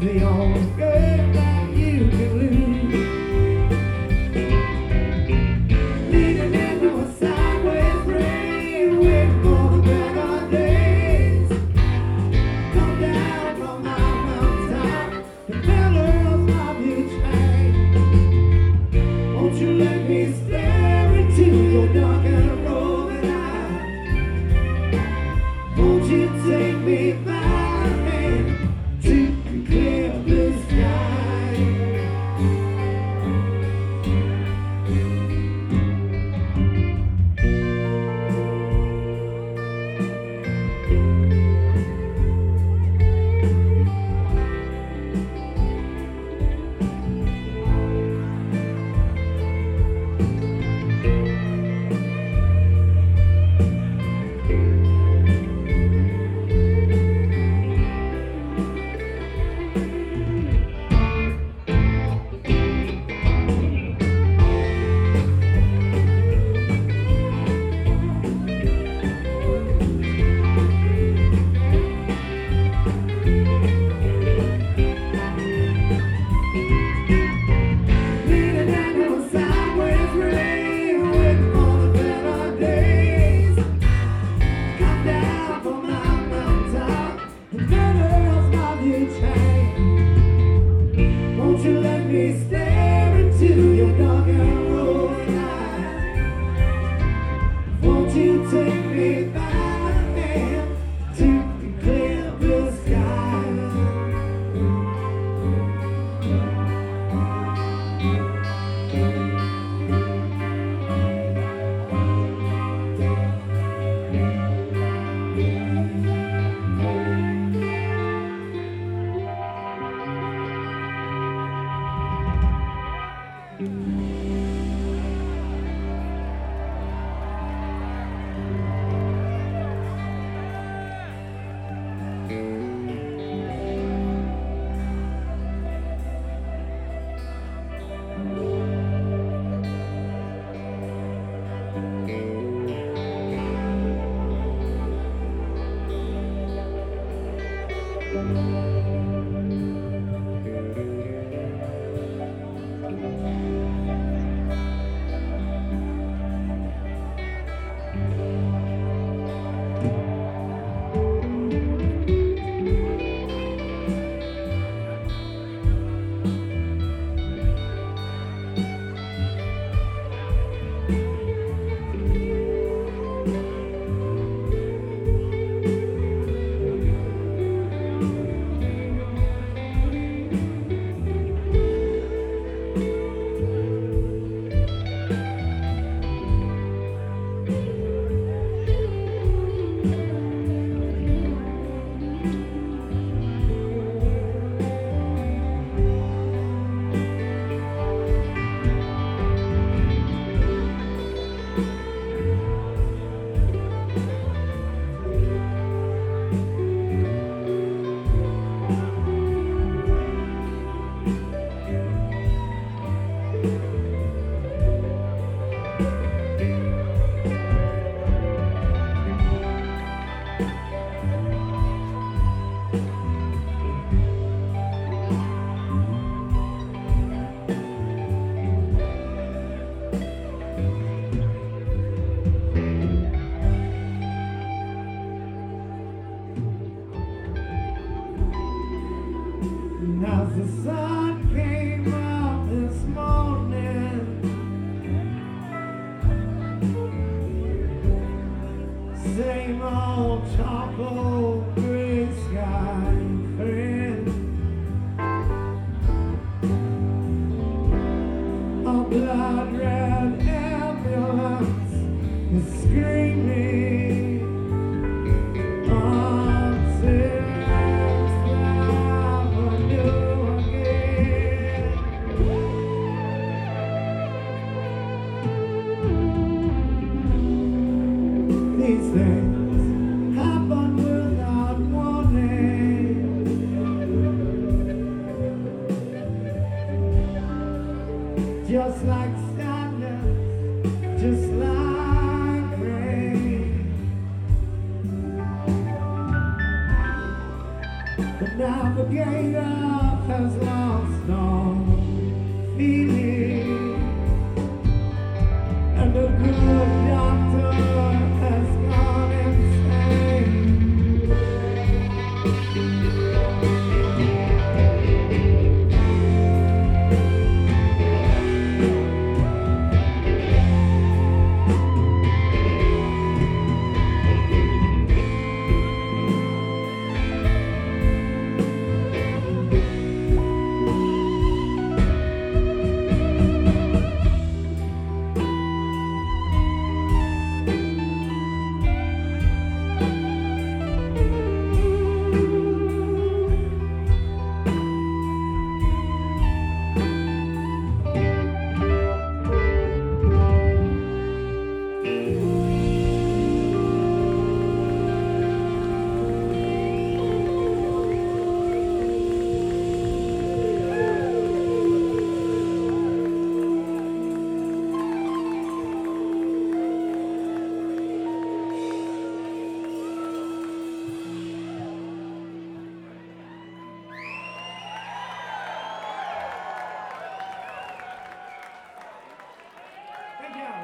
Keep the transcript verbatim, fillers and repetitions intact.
the only game that you can lose. Leading into a sideways rain, waiting for the better days. Come down from my mountaintop, the pillars of your train. Won't you let me stare into your dark and rolling eyes? Won't you take me by the hand to the clear blue sky? Won't you let me stare into your dark and rolling eyes? Won't you take me by the hand to the clear blue sky? As the sun came up this morning, same old charcoal gray sky friend, a blood red ambulance is screaming on Sixth Avenue again. These things happen without warning. Just like sadness, just like rain. The navigator has lost all feeling, and a good doctor has gone insane. Thank you.